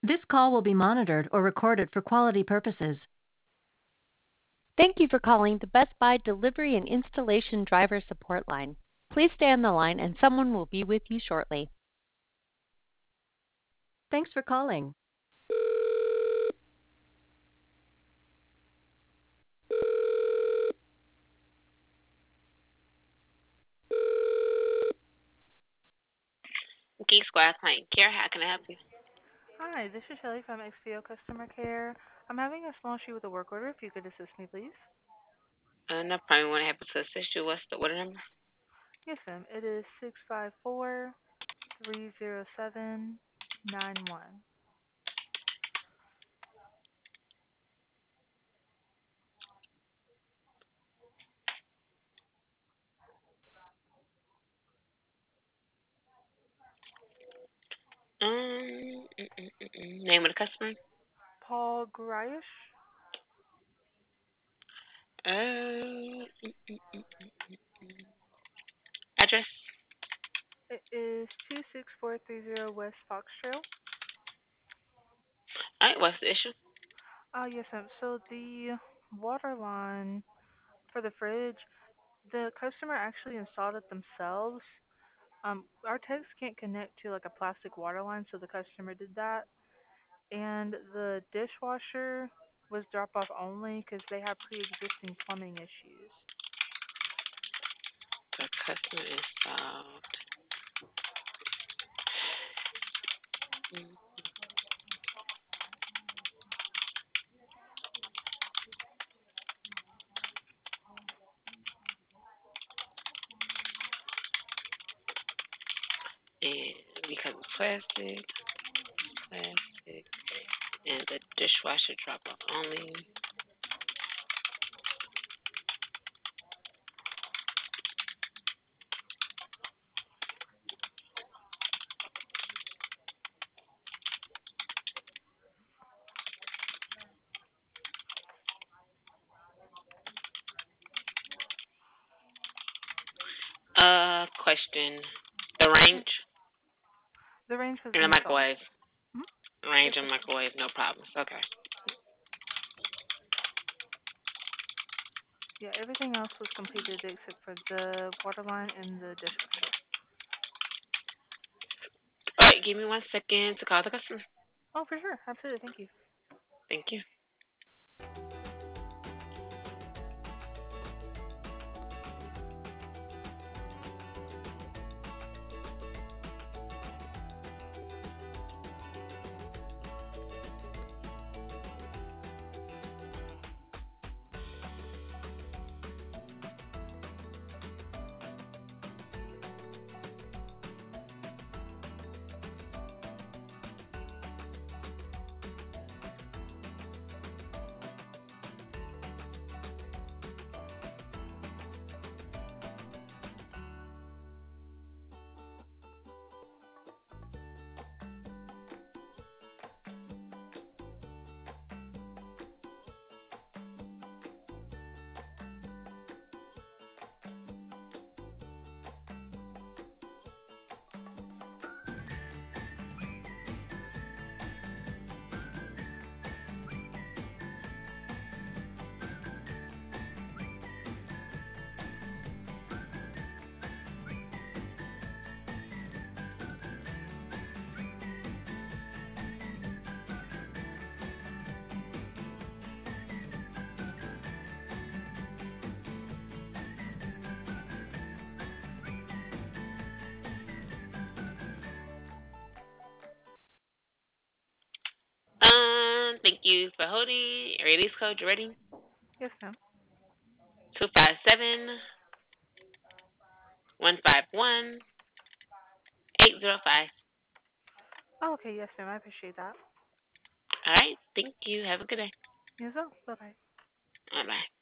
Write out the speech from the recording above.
This call will be monitored or recorded for quality purposes. Thank you for calling the Best Buy Delivery and Installation Driver Support Line. Please stay on the line and someone will be with you shortly. Thanks for calling. Geek Squad Client Care, how can I help you? Hi, this is Shelly from XPO Customer Care. I'm having a small issue with a work order. If you could assist me, please. No problem. Want to help to assist you? What's the order number? Yes, ma'am. It is 654-307-91. Name of the customer? Paul Gryish. Address? It is 26430 West Fox Trail. All right. What's the issue? Yes, ma'am. So the water line for the fridge, the customer actually installed it themselves. Our techs can't connect to like a plastic water line, so the customer did that. And the dishwasher was drop off only because they have pre-existing plumbing issues. The customer installed. And because of plastic, and the dishwasher drop off only. Question. The Yes, range the range was in the installed. microwave. Hmm? Yes, Range in that's correct. microwave, no problems. Okay. Yeah, everything else was completed except for the water line and the dishwasher. All right. Give me 1 second to call the customer. Oh, for sure. Absolutely. Thank you. Thank you. Thank you for holding. Release code, you ready? Yes, ma'am. 257-151-805. Oh, okay. Yes, ma'am. I appreciate that. All right. Thank you. Have a good day. Yes, well. Bye-bye. Bye bye.